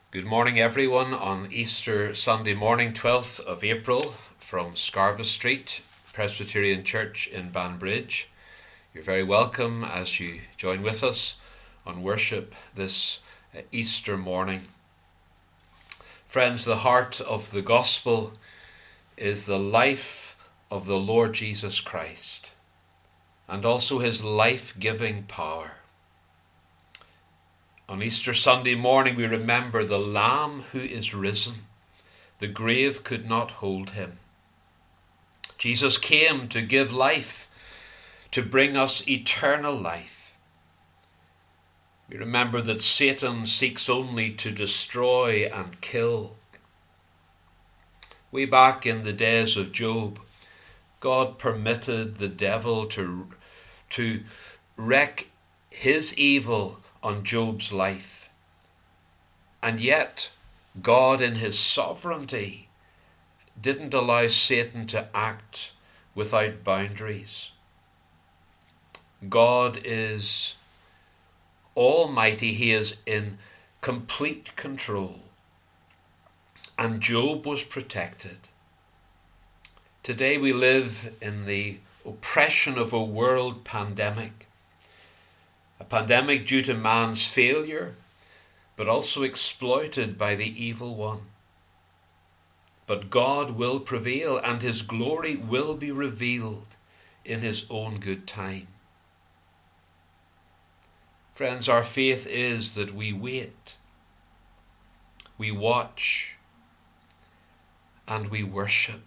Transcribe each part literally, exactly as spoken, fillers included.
Good morning, everyone, on Easter Sunday morning, twelfth of April, from Scarva Street, Presbyterian Church in Banbridge. You're very welcome as you join with us on worship this uh, Easter morning. Friends, the heart of the gospel is the life of the Lord Jesus Christ and also his life-giving power. On Easter Sunday morning, we remember the Lamb who is risen. The grave could not hold him. Jesus came to give life, to bring us eternal life. We remember that Satan seeks only to destroy and kill. Way back in the days of Job, God permitted the devil to, to wreak his evil on Job's life. And yet, God in his sovereignty didn't allow Satan to act without boundaries. God is almighty. He is in complete control. And Job was protected. Today we live in the oppression of a world pandemic. A pandemic due to man's failure, but also exploited by the evil one. But God will prevail, and his glory will be revealed in his own good time. Friends, our faith is that we wait, we watch, and we worship.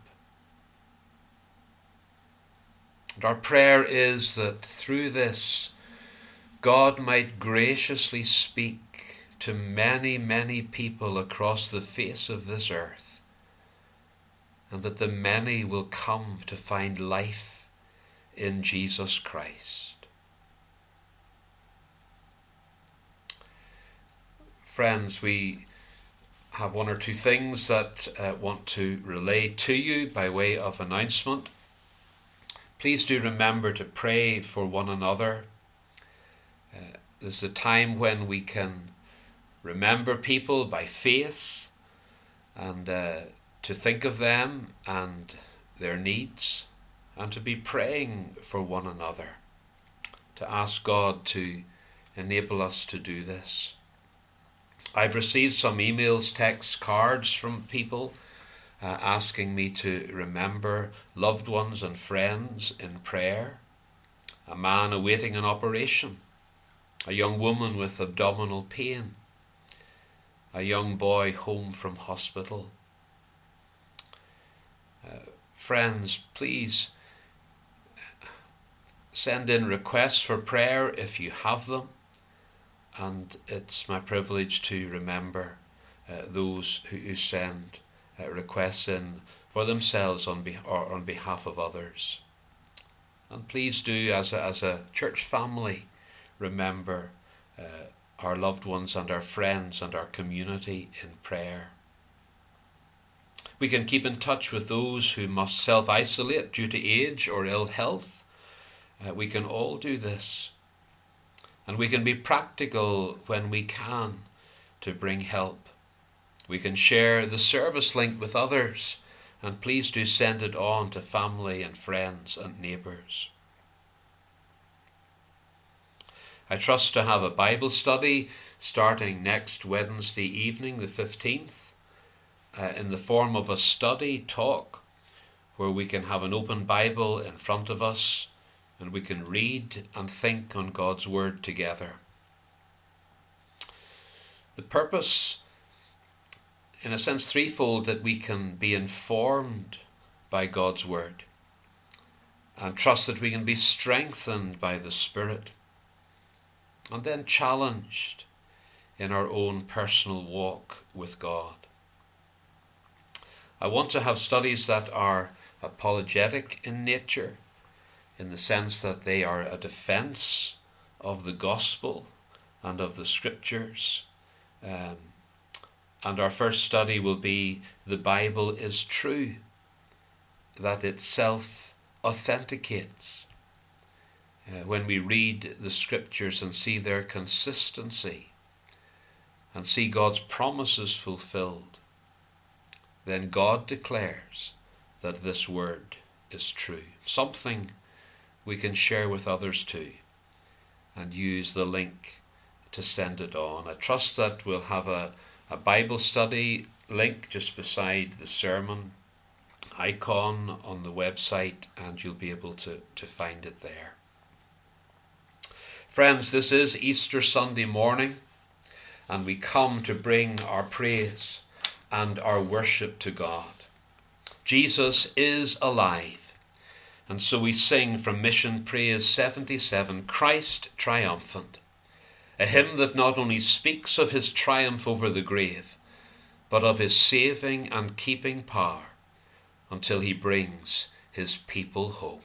And our prayer is that through this, God might graciously speak to many, many people across the face of this earth, and that the many will come to find life in Jesus Christ. Friends, we have one or two things that I uh, want to relay to you by way of announcement. Please do remember to pray for one another. Uh, this is a time when we can remember people by face and uh, to think of them and their needs and to be praying for one another, to ask God to enable us to do this. I've received some emails, texts, cards from people uh, asking me to remember loved ones and friends in prayer. A man awaiting an operation. A young woman with abdominal pain. A young boy home from hospital. Uh, friends, please send in requests for prayer if you have them. And it's my privilege to remember uh, those who, who send uh, requests in for themselves on, be- or on behalf of others. And please do, as a, as a church family, remember uh, our loved ones and our friends and our community in prayer. We can keep in touch with those who must self-isolate due to age or ill health. Uh, we can all do this. And we can be practical when we can to bring help. We can share the service link with others, and please do send it on to family and friends and neighbours. I trust to have a Bible study starting next Wednesday evening, the fifteenth, uh, in the form of a study talk where we can have an open Bible in front of us and we can read and think on God's Word together. The purpose, in a sense, threefold: that we can be informed by God's Word and trust that we can be strengthened by the Spirit, and then challenged in our own personal walk with God. I want to have studies that are apologetic in nature, in the sense that they are a defense of the gospel and of the scriptures. Um, and our first study will be The Bible is True, that itself authenticates. Uh, when we read the scriptures and see their consistency, and see God's promises fulfilled, then God declares that this word is true. Something we can share with others too, and use the link to send it on. I trust that we'll have a, a Bible study link just beside the sermon icon on the website, and you'll be able to, to find it there. Friends, this is Easter Sunday morning, and we come to bring our praise and our worship to God. Jesus is alive, and so we sing from Mission Praise seventy-seven, Christ Triumphant, a hymn that not only speaks of his triumph over the grave, but of his saving and keeping power until he brings his people home.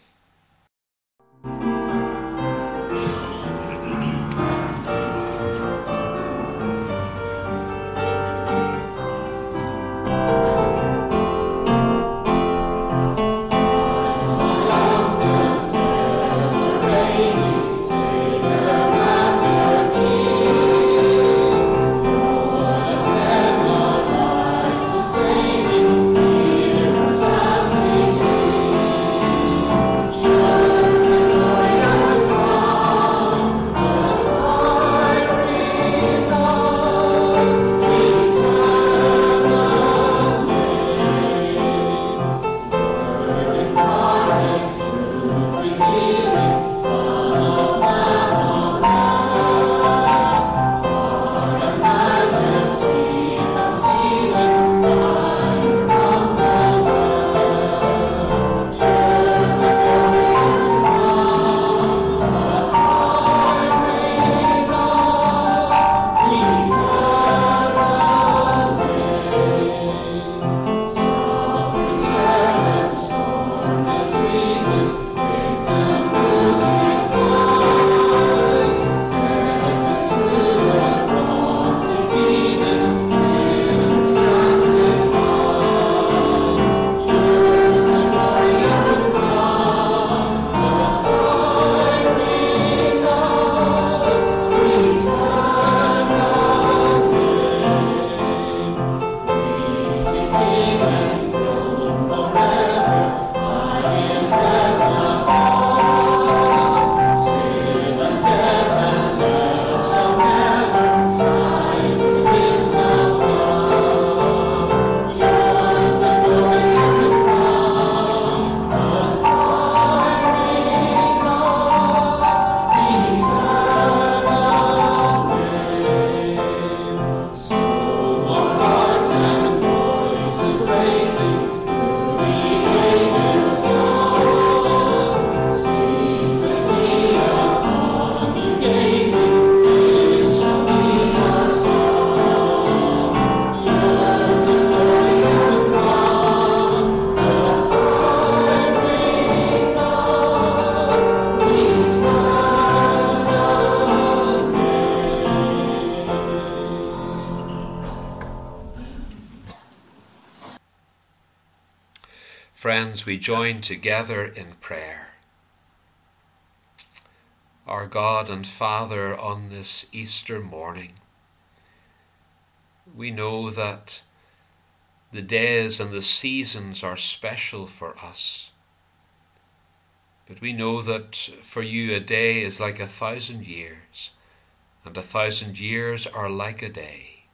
Friends, we join together in prayer. Our God and Father, on this Easter morning, we know that the days and the seasons are special for us. But we know that for you a day is like a thousand years, and a thousand years are like a day.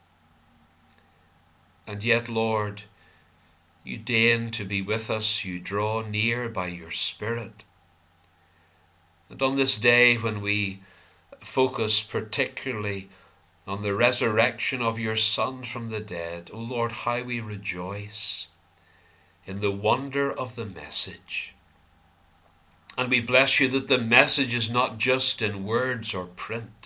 And yet, Lord, you deign to be with us, you draw near by your Spirit. And on this day when we focus particularly on the resurrection of your Son from the dead, O Lord, how we rejoice in the wonder of the message. And we bless you that the message is not just in words or print,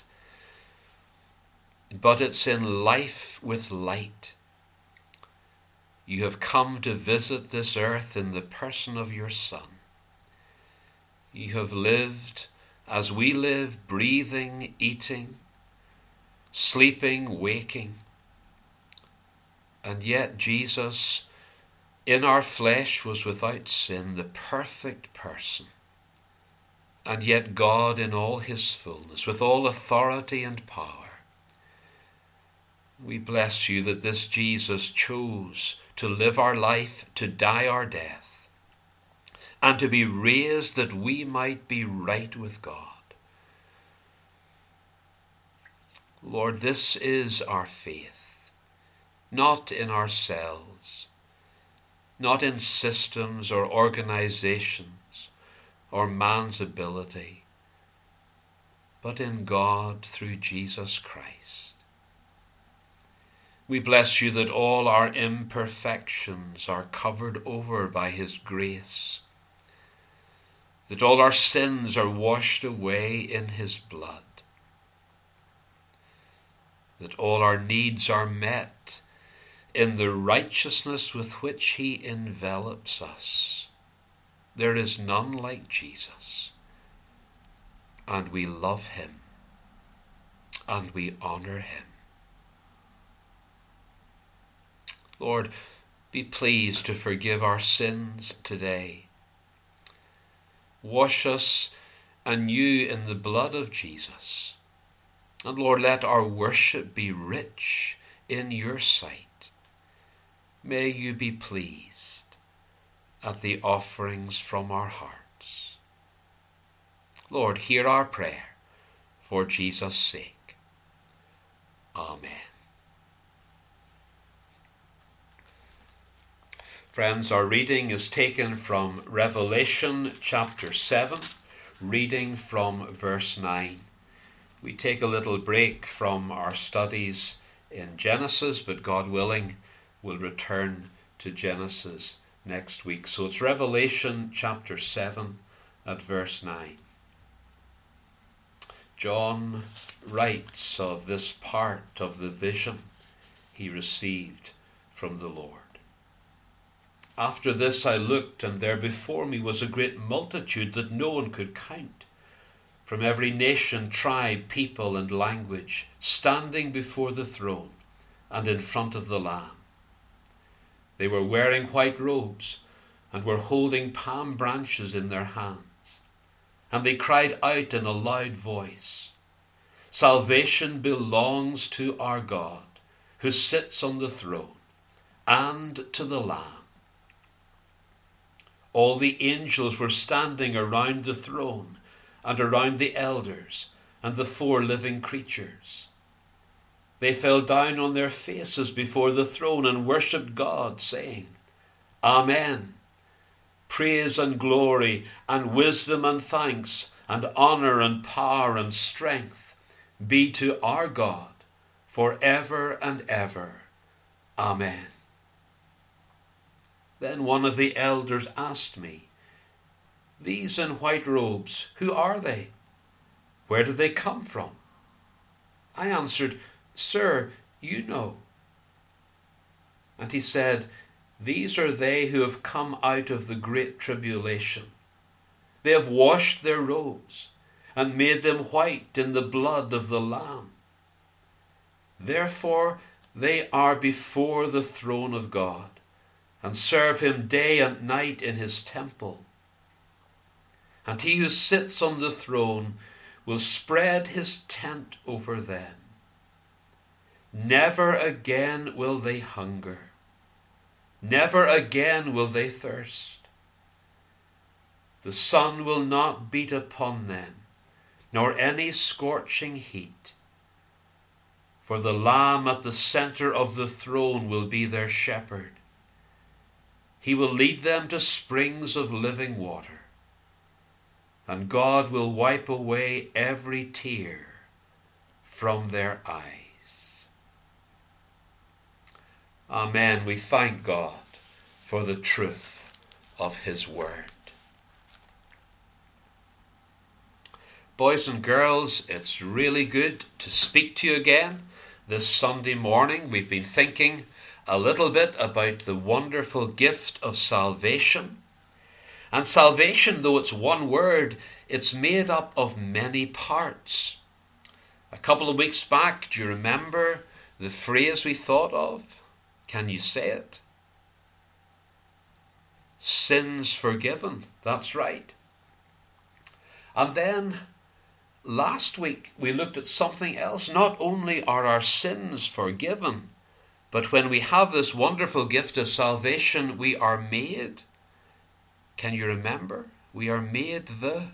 but it's in life with light. You have come to visit this earth in the person of your Son. You have lived as we live, breathing, eating, sleeping, waking. And yet Jesus, in our flesh, was without sin, the perfect person. And yet God in all his fullness, with all authority and power, We bless you that this Jesus chose to live our life, to die our death, and to be raised that we might be right with God. Lord, this is our faith, not in ourselves, not in systems or organizations or man's ability, but in God through Jesus Christ. We bless you that all our imperfections are covered over by his grace, that all our sins are washed away in his blood, that all our needs are met in the righteousness with which he envelops us. There is none like Jesus, and we love him, and we honor him. Lord, be pleased to forgive our sins today. Wash us anew in the blood of Jesus. And Lord, let our worship be rich in your sight. May you be pleased at the offerings from our hearts. Lord, hear our prayer for Jesus' sake. Amen. Friends, our reading is taken from Revelation chapter seven, reading from verse nine. We take a little break from our studies in Genesis, but God willing, we'll return to Genesis next week. So it's Revelation chapter seven at verse nine. John writes of this part of the vision he received from the Lord. After this I looked, and there before me was a great multitude that no one could count, from every nation, tribe, people, and language, standing before the throne and in front of the Lamb. They were wearing white robes and were holding palm branches in their hands. And they cried out in a loud voice, "Salvation belongs to our God, who sits on the throne, and to the Lamb." All the angels were standing around the throne and around the elders and the four living creatures. They fell down on their faces before the throne and worshipped God, saying, "Amen. Praise and glory and wisdom and thanks and honor and power and strength be to our God forever and ever. Amen." Then one of the elders asked me, "These in white robes, who are they? Where do they come from?" I answered, "Sir, you know." And he said, "These are they who have come out of the great tribulation. They have washed their robes and made them white in the blood of the Lamb. Therefore they are before the throne of God and serve him day and night in his temple. And he who sits on the throne will spread his tent over them. Never again will they hunger. Never again will they thirst. The sun will not beat upon them, nor any scorching heat. For the Lamb at the center of the throne will be their shepherd. He will lead them to springs of living water, and God will wipe away every tear from their eyes." Amen. We thank God for the truth of his word. Boys and girls, it's really good to speak to you again this Sunday morning. We've been thinking a little bit about the wonderful gift of salvation. And salvation, though it's one word, it's made up of many parts. A couple of weeks back, do you remember the phrase we thought of? Can you say it? Sins forgiven. That's right. And then last week we looked at something else. Not only are our sins forgiven, but when we have this wonderful gift of salvation, we are made. Can you remember? We are made the,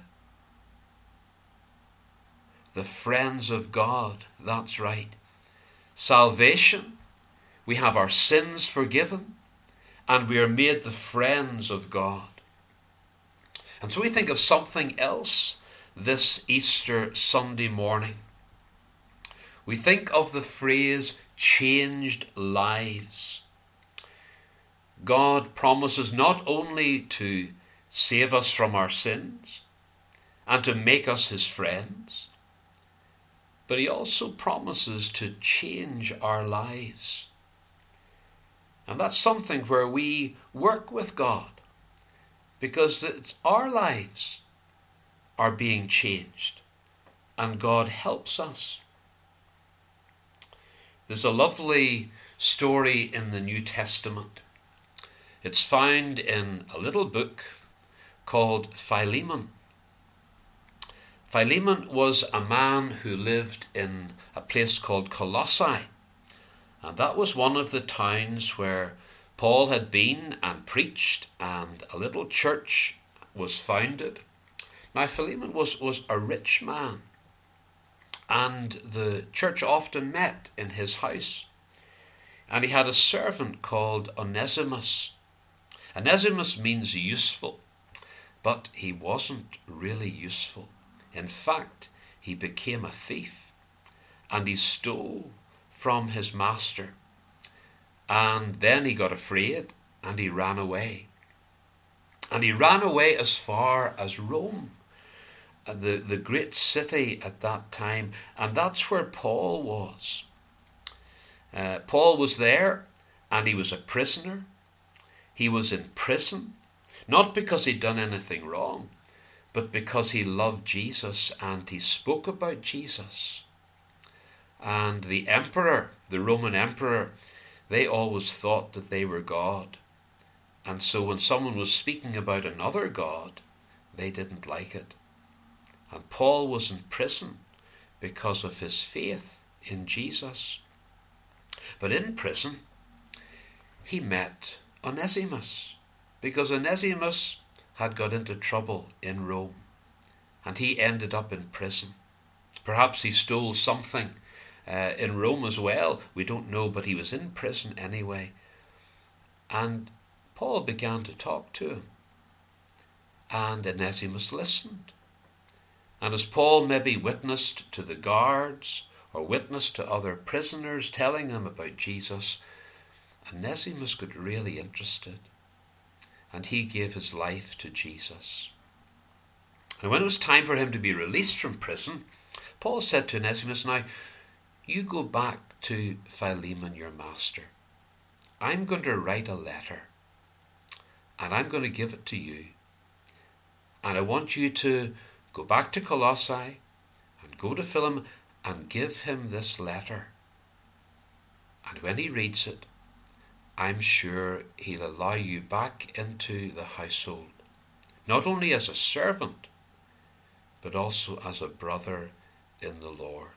the friends of God. That's right. Salvation, we have our sins forgiven, and we are made the friends of God. And so we think of something else this Easter Sunday morning. We think of the phrase changed lives. God promises not only to save us from our sins and to make us his friends, but he also promises to change our lives. And that's something where we work with God, because it's our lives are being changed and God helps us. There's a lovely story in the New Testament. It's found in a little book called Philemon. Philemon was a man who lived in a place called Colossae, and that was one of the towns where Paul had been and preached, and a little church was founded. Now Philemon was, was a rich man, and the church often met in his house. And he had a servant called Onesimus. Onesimus means useful, but he wasn't really useful. In fact, he became a thief, and he stole from his master. And then he got afraid and he ran away. And he ran away as far as Rome, the, the great city at that time. And that's where Paul was. Uh, Paul was there, and he was a prisoner. He was in prison, not because he'd done anything wrong, but because he loved Jesus and he spoke about Jesus. And the emperor, the Roman emperor, they always thought that they were God. And so when someone was speaking about another God, they didn't like it. And Paul was in prison because of his faith in Jesus. But in prison, he met Onesimus, because Onesimus had got into trouble in Rome, and he ended up in prison. Perhaps he stole something Uh, in Rome as well, we don't know, but he was in prison anyway. And Paul began to talk to him, and Onesimus listened. And as Paul maybe witnessed to the guards or witnessed to other prisoners telling them about Jesus, Onesimus got really interested, and he gave his life to Jesus. And when it was time for him to be released from prison, Paul said to Onesimus, "Now, you go back to Philemon, your master. I'm going to write a letter, and I'm going to give it to you. And I want you to go back to Colossae and go to Philemon and give him this letter. And when he reads it, I'm sure he'll allow you back into the household, not only as a servant, but also as a brother in the Lord."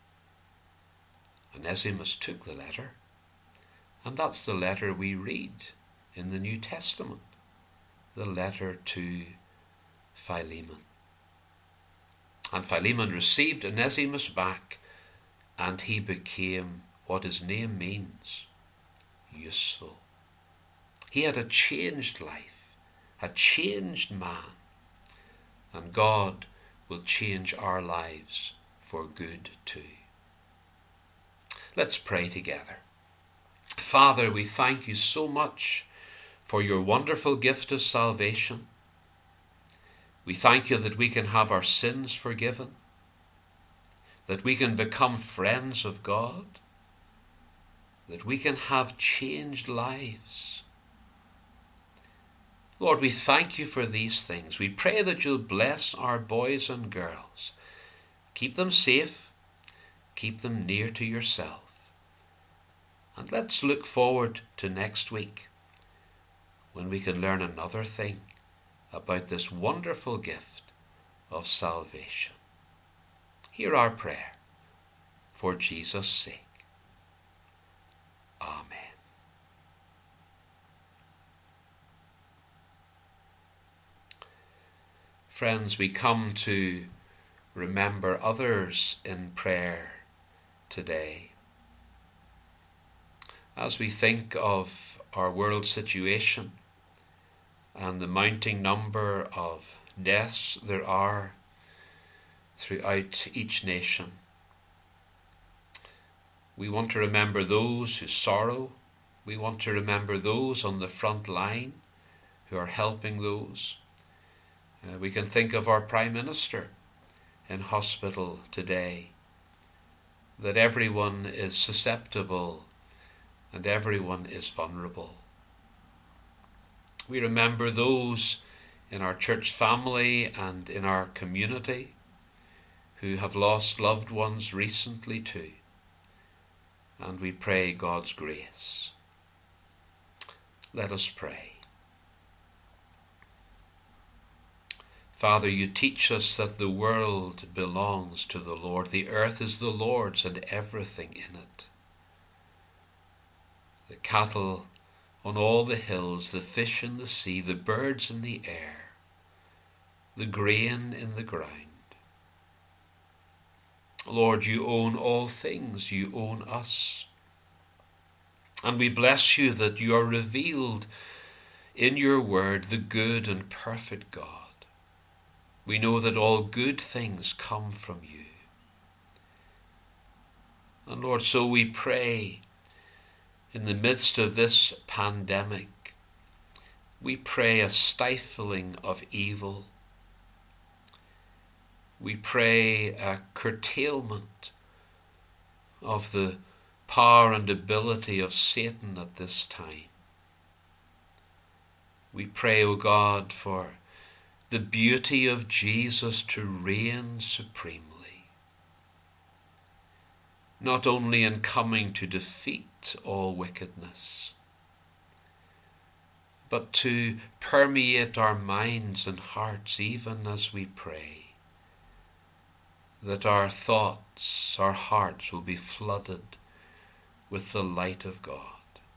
Onesimus took the letter, and that's the letter we read in the New Testament, the letter to Philemon. And Philemon received Onesimus back, and he became what his name means, useful. He had a changed life, a changed man, and God will change our lives for good too. Let's pray together. Father, we thank you so much for your wonderful gift of salvation. We thank you that we can have our sins forgiven, that we can become friends of God, that we can have changed lives. Lord, we thank you for these things. We pray that you'll bless our boys and girls. Keep them safe, keep them near to yourself. And let's look forward to next week, when we can learn another thing about this wonderful gift of salvation. hear our prayer for Jesus' sake. Amen. Friends, we come to remember others in prayer today. As we think of our world situation and the mounting number of deaths there are throughout each nation, we want to remember those who sorrow. We want to remember those on the front line who are helping those. Uh, we can think of our Prime Minister in hospital today, that everyone is susceptible and everyone is vulnerable. We remember those in our church family and in our community who have lost loved ones recently too, and we pray God's grace. Let us pray. Father, you teach us that the world belongs to the Lord. The earth is the Lord's and everything in it. The cattle on all the hills, the fish in the sea, the birds in the air, the grain in the ground. Lord, you own all things. You own us. And we bless you that you are revealed in your word, the good and perfect God. We know that all good things come from you. And Lord, so we pray in the midst of this pandemic, we pray a stifling of evil. We pray a curtailment of the power and ability of Satan at this time. We pray, O God, for the beauty of Jesus to reign supremely, not only in coming to defeat all wickedness, but to permeate our minds and hearts even as we pray, that our thoughts, our hearts will be flooded with the light of God.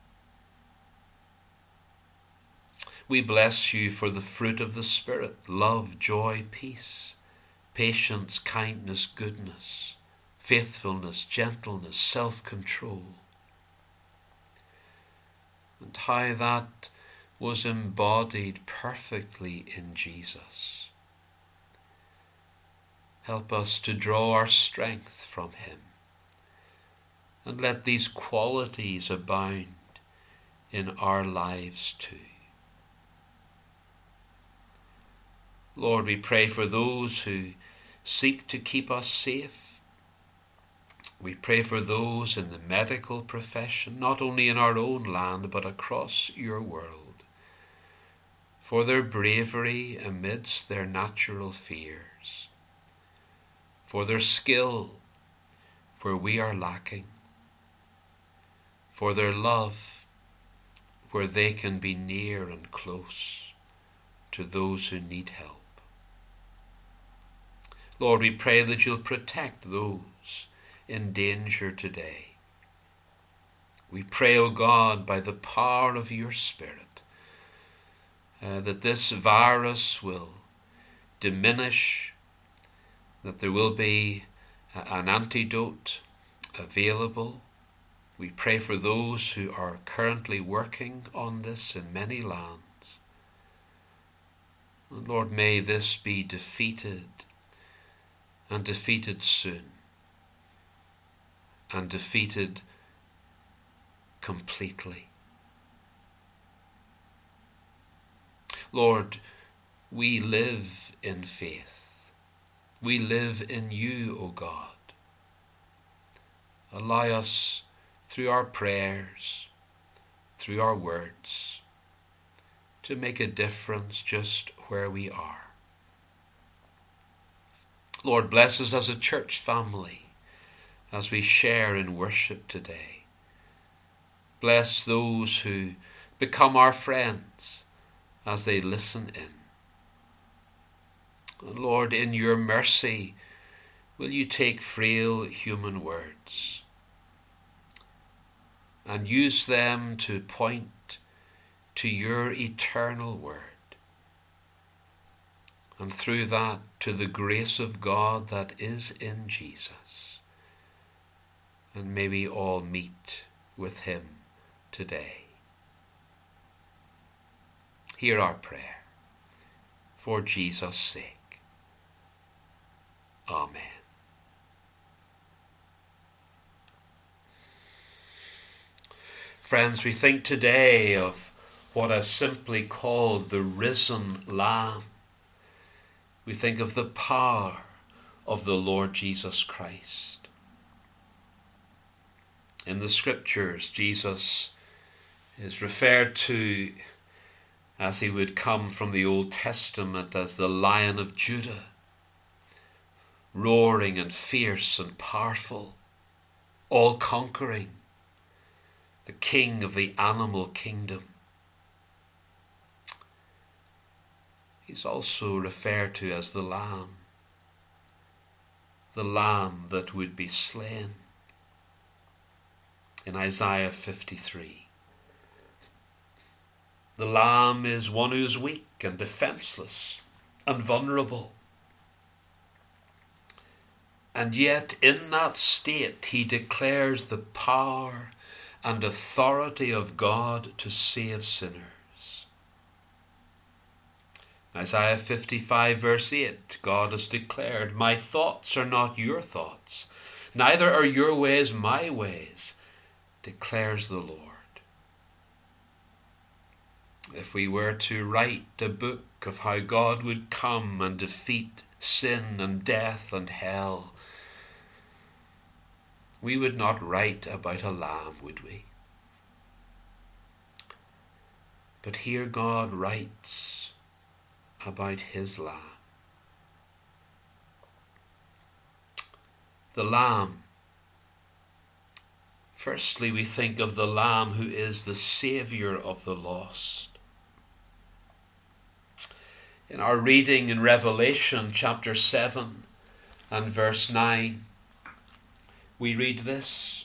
We bless you for the fruit of the Spirit, love, joy, peace, patience, kindness, goodness, faithfulness, gentleness, self-control. And how that was embodied perfectly in Jesus. Help us to draw our strength from him, and let these qualities abound in our lives too. Lord, we pray for those who seek to keep us safe. We pray for those in the medical profession, not only in our own land, but across your world, for their bravery amidst their natural fears, for their skill where we are lacking, for their love where they can be near and close to those who need help. Lord, we pray that you'll protect those in danger today. We pray, O God, by the power of your Spirit, uh, that this virus will diminish, that there will be an antidote available. We pray for those who are currently working on this in many lands. And Lord, may this be defeated, and defeated soon, and defeated completely. Lord, we live in faith. We live in you, O God. Allow us, through our prayers, through our words, to make a difference just where we are. Lord, bless us as a church family as we share in worship today. Bless those who become our friends as they listen in. And Lord, in your mercy, will you take frail human words and use them to point to your eternal word, and through that to the grace of God that is in Jesus. And may we all meet with him today. Hear our prayer for Jesus' sake. Amen. Friends, we think today of what I've simply called the risen Lamb. We think of the power of the Lord Jesus Christ. In the scriptures, Jesus is referred to, as he would come from the Old Testament, as the Lion of Judah, roaring and fierce and powerful, all-conquering, the king of the animal kingdom. He's also referred to as the Lamb, the Lamb that would be slain. In Isaiah fifty-three, the Lamb is one who is weak and defenseless and vulnerable. And yet in that state he declares the power and authority of God to save sinners. Isaiah fifty-five verse eight, God has declared, "My thoughts are not your thoughts, neither are your ways my ways, declares the Lord." If we were to write a book of how God would come and defeat sin and death and hell, we would not write about a lamb, would we? But here God writes about his Lamb. The Lamb. Firstly, we think of the Lamb who is the Saviour of the lost. In our reading in Revelation chapter seven and verse nine, we read this.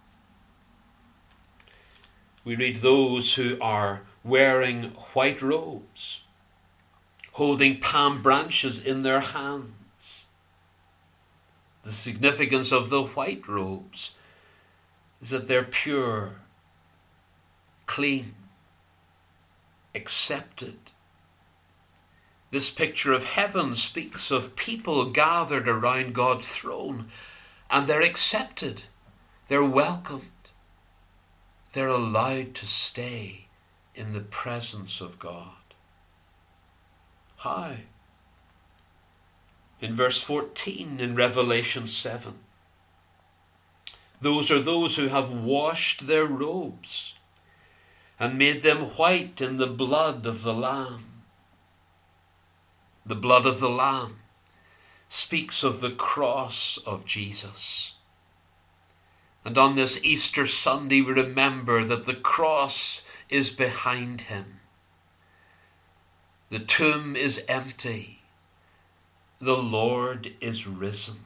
We read, "Those who are wearing white robes, holding palm branches in their hands." The significance of the white robes is that they're pure, clean, accepted. This picture of heaven speaks of people gathered around God's throne, and they're accepted, they're welcomed, they're allowed to stay in the presence of God. How? In verse fourteen in Revelation seven, "Those are those who have washed their robes and made them white in the blood of the Lamb." The blood of the Lamb speaks of the cross of Jesus. And on this Easter Sunday, we remember that the cross is behind him. The tomb is empty. The Lord is risen.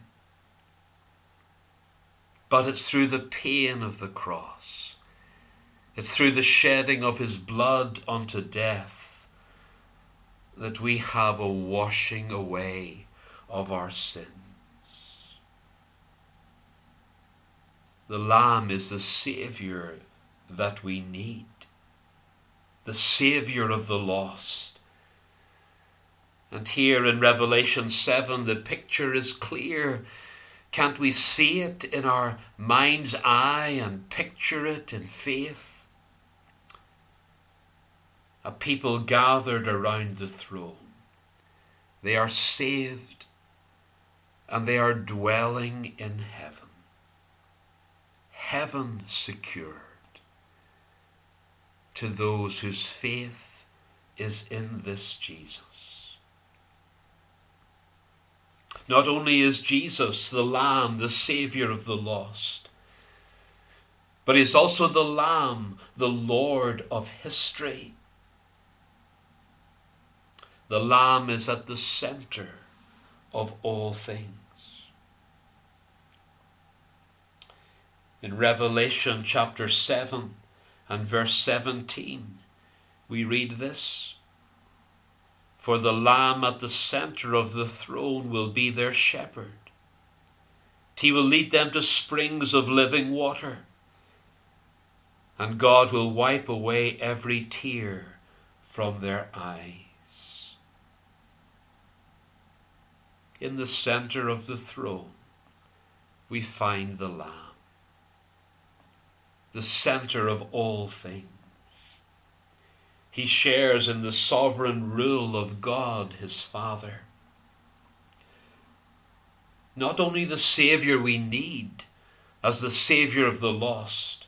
But it's through the pain of the cross, it's through the shedding of his blood unto death, that we have a washing away of our sins. The Lamb is the Saviour that we need, the Saviour of the lost. And here in Revelation seven, the picture is clear. Can't we see it in our mind's eye and picture it in faith? A people gathered around the throne. They are saved and they are dwelling in heaven. Heaven secured to those whose faith is in this Jesus. Not only is Jesus the Lamb, the Saviour of the lost, but he is also the Lamb, the Lord of history. The Lamb is at the center of all things. In Revelation chapter seven and verse seventeen, we read this: "For the Lamb at the center of the throne will be their shepherd. He will lead them to springs of living water, and God will wipe away every tear from their eyes." In the center of the throne, we find the Lamb, the center of all things. He shares in the sovereign rule of God, his Father. Not only the Savior we need as the Savior of the lost,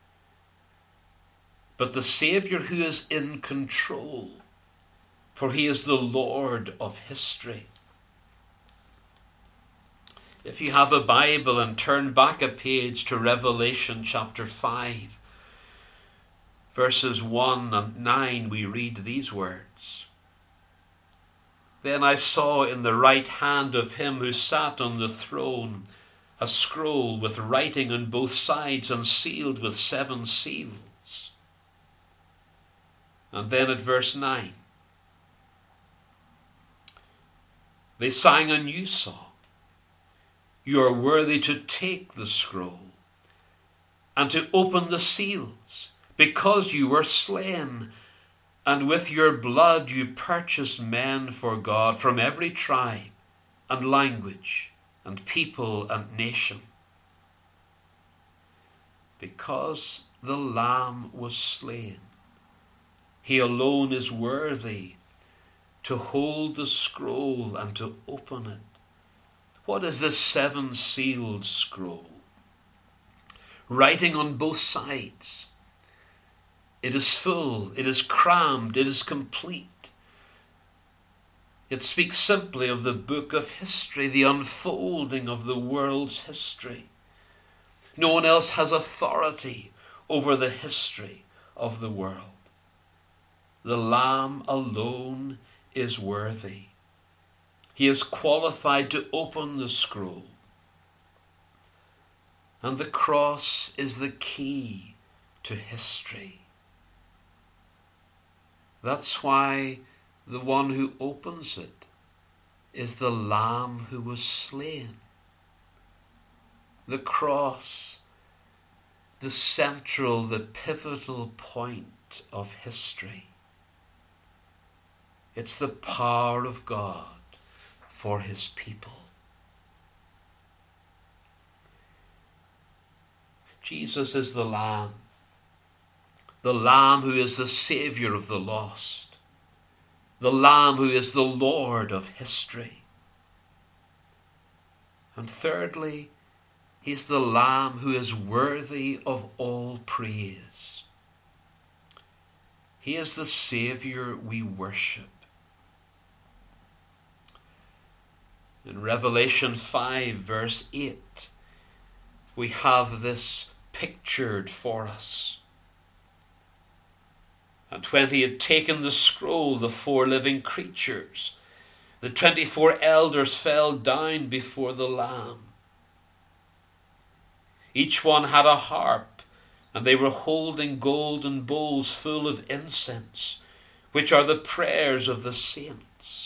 but the Savior who is in control, for he is the Lord of history. If you have a Bible and turn back a page to Revelation chapter five, verses one and nine, we read these words: "Then I saw in the right hand of him who sat on the throne a scroll with writing on both sides and sealed with seven seals." And then at verse nine, they sang a new song: "You are worthy to take the scroll and to open the seals, because you were slain, and with your blood you purchased men for God from every tribe and language and people and nation." Because the Lamb was slain, he alone is worthy to hold the scroll and to open it. What is this seven-sealed scroll? Writing on both sides. It is full, it is crammed, it is complete. It speaks simply of the book of history, the unfolding of the world's history. No one else has authority over the history of the world. The Lamb alone is worthy. He is qualified to open the scroll. And the cross is the key to history. That's why the one who opens it is the Lamb who was slain. The cross, the central, the pivotal point of history. It's the power of God for his people. Jesus is the Lamb. The Lamb who is the Savior of the lost. The Lamb who is the Lord of history. And thirdly, he's the Lamb who is worthy of all praise. He is the Savior we worship. In Revelation five, verse eight, we have this pictured for us. And when he had taken the scroll, the four living creatures, the twenty-four elders fell down before the Lamb. Each one had a harp, and they were holding golden bowls full of incense, which are the prayers of the saints.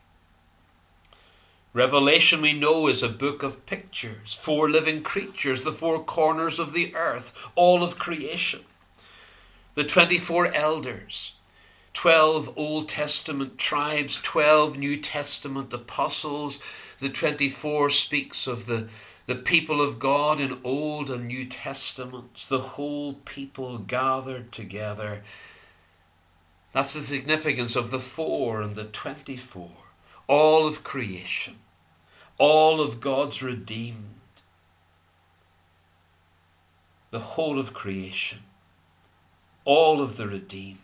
Revelation, we know, is a book of pictures, four living creatures, the four corners of the earth, all of creation. The twenty-four elders, twelve Old Testament tribes, twelve New Testament apostles. The twenty-four speaks of the, the people of God in Old and New Testaments, the whole people gathered together. That's the significance of the four and the twenty-four. All of creation, all of God's redeemed, the whole of creation, all of the redeemed.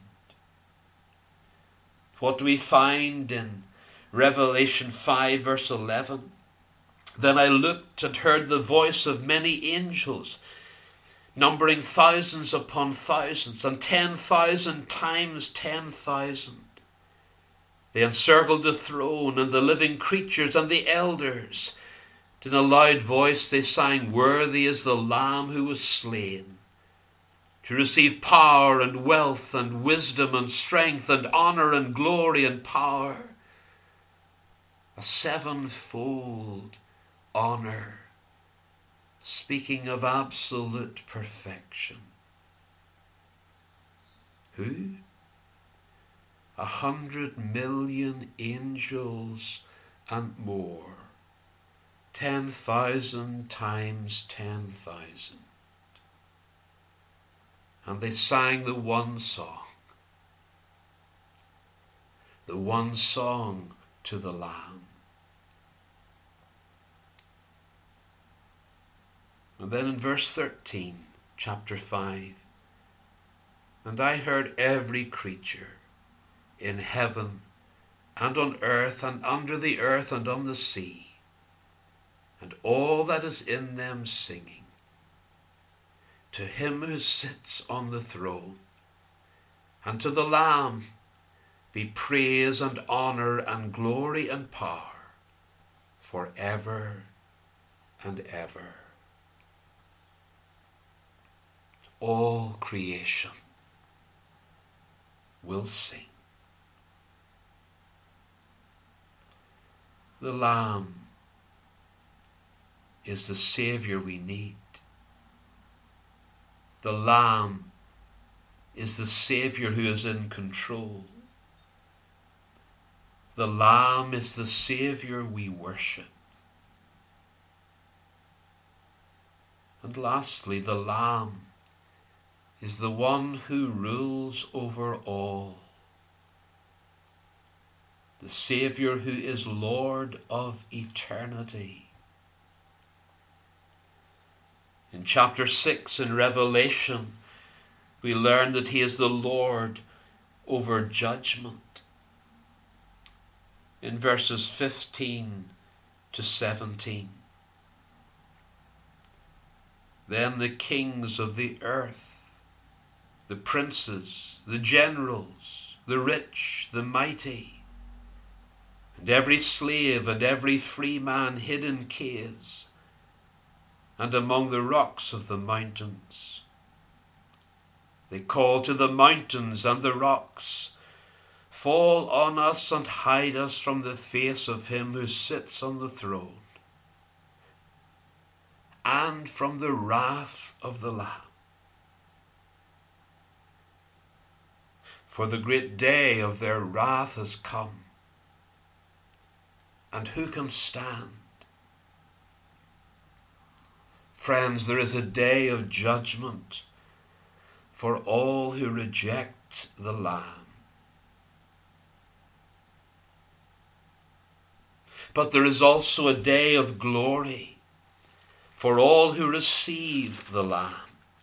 What do we find in Revelation five, verse eleven? Then I looked and heard the voice of many angels, numbering thousands upon thousands, and ten thousand times ten thousand. They encircled the throne and the living creatures and the elders, In a loud voice they sang, "Worthy is the Lamb who was slain, to receive power and wealth and wisdom and strength and honor and glory and power." A sevenfold honor, speaking of absolute perfection. Who? A hundred million angels and more. Ten thousand times ten thousand. And they sang the one song. The one song to the Lamb. And then in verse thirteen, chapter five, "And I heard every creature in heaven and on earth and under the earth and on the sea, and all that is in them singing, to him who sits on the throne, and to the Lamb, be praise and honor and glory and power, for ever and ever." All creation will sing. The Lamb is the Saviour we need. The Lamb is the Saviour who is in control. The Lamb is the Saviour we worship. And lastly, the Lamb is the one who rules over all. The Saviour who is Lord of eternity. In chapter six in Revelation, we learn that he is the Lord over judgment. In verses fifteen to seventeen. "Then the kings of the earth, the princes, the generals, the rich, the mighty, and every slave and every free man hid in caves and among the rocks of the mountains. They call to the mountains and the rocks, 'Fall on us and hide us from the face of him who sits on the throne, and from the wrath of the Lamb. For the great day of their wrath has come, and who can stand?' Friends, there is a day of judgment for all who reject the Lamb. But there is also a day of glory for all who receive the Lamb.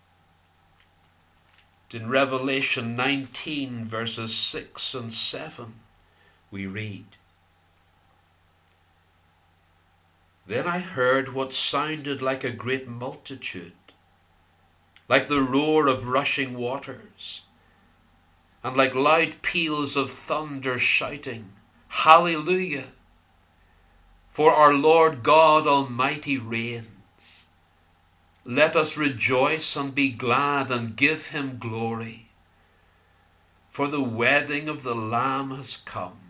In Revelation nineteen, verses six and seven, we read, "Then I heard what sounded like a great multitude, like the roar of rushing waters, and like loud peals of thunder shouting, 'Hallelujah! For our Lord God Almighty reigns. Let us rejoice and be glad and give him glory. For the wedding of the Lamb has come,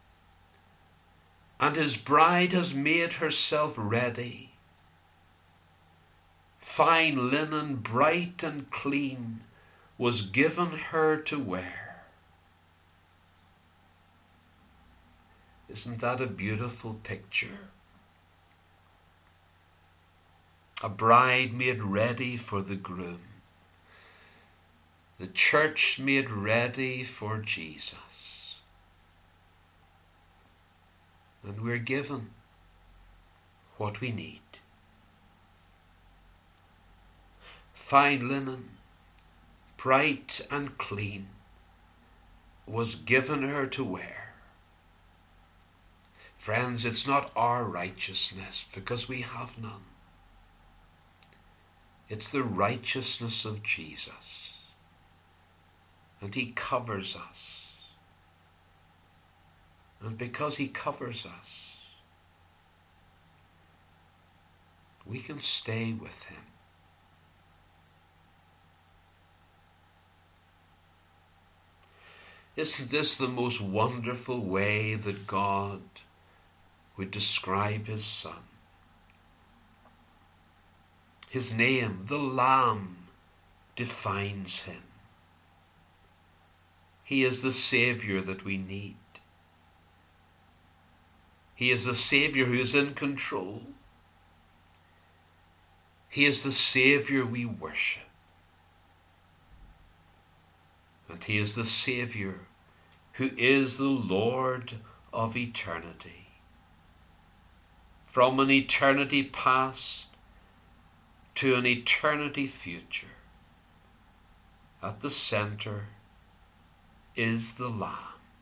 and his bride has made herself ready. Fine linen, bright and clean, was given her to wear.'" Isn't that a beautiful picture? A bride made ready for the groom. The church made ready for Jesus. And we're given what we need. Fine linen, bright and clean, was given her to wear. Friends, it's not our righteousness, because we have none. It's the righteousness of Jesus. And he covers us. And because he covers us, we can stay with him. Isn't this the most wonderful way that God would describe his Son? His name, the Lamb, defines him. He is the Savior that we need. He is the Savior who is in control. He is the Savior we worship. And he is the Savior who is the Lord of eternity. From an eternity past to an eternity future, at the center is the Lamb.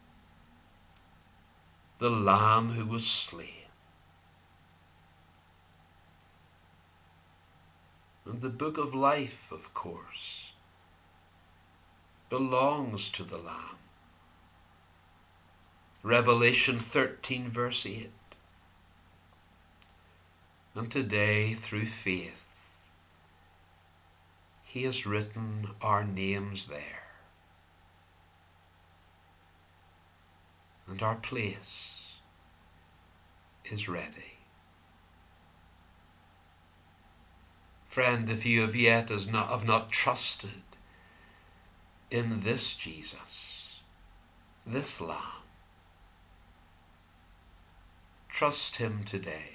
The Lamb who was slain. And the book of life, of course, belongs to the Lamb. Revelation thirteen verse eight. And today, through faith, he has written our names there. And our place is ready. Friend, if you have yet as not, have not trusted in this Jesus, this Lamb, trust him today.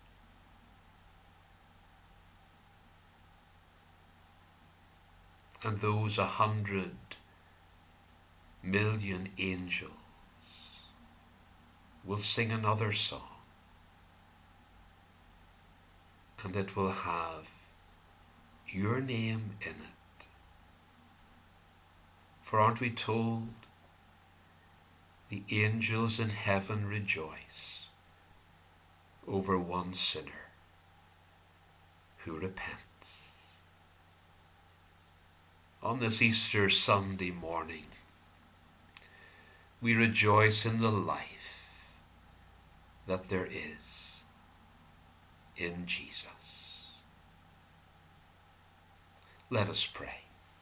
And those a hundred million angels will sing another song, and it will have your name in it. For aren't we told the angels in heaven rejoice over one sinner who repents? On this Easter Sunday morning, we rejoice in the life that there is in Jesus. Let us pray.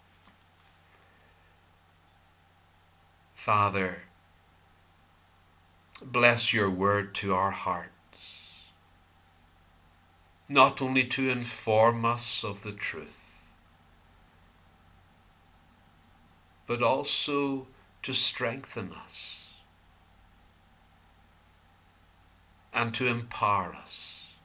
Father, bless your word to our hearts, not only to inform us of the truth, but also to strengthen us and to empower us,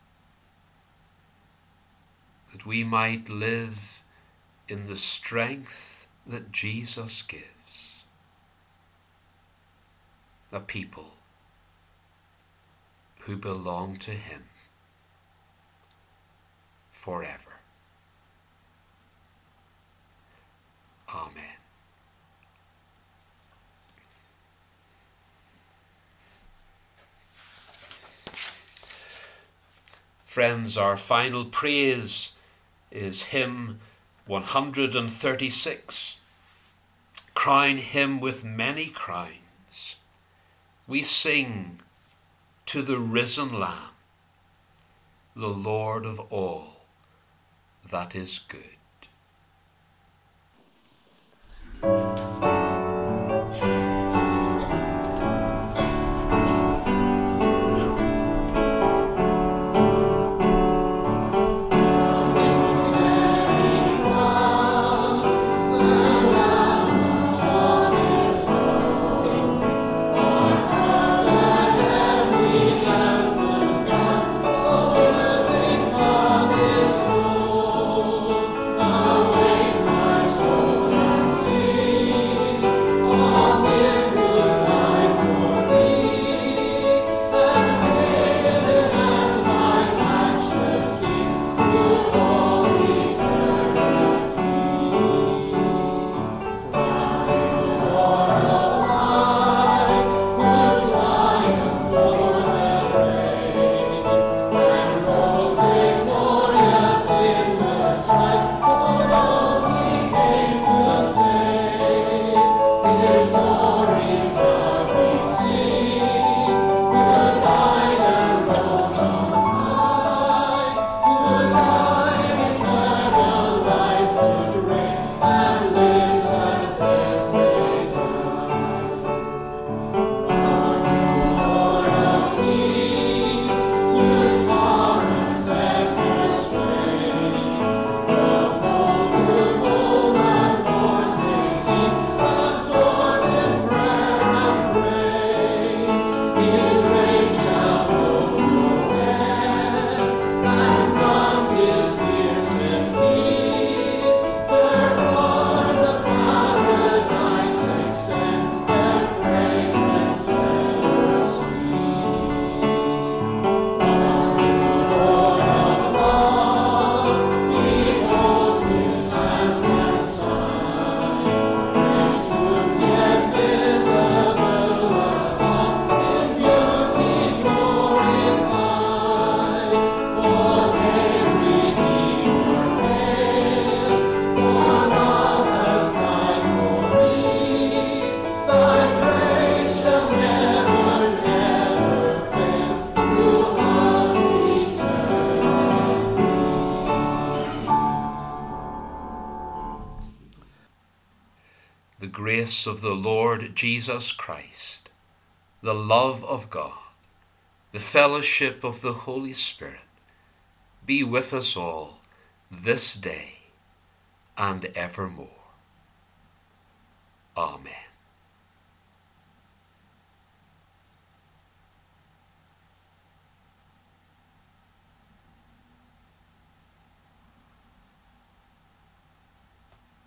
that we might live in the strength that Jesus gives, a people who belong to him forever. Amen. Friends, our final praise is hymn one hundred thirty-six. Crown him with many crowns. We sing to the risen Lamb, the Lord of all that is good. grace of the Lord Jesus Christ, the love of God, the fellowship of the Holy Spirit be with us all this day and evermore. Amen.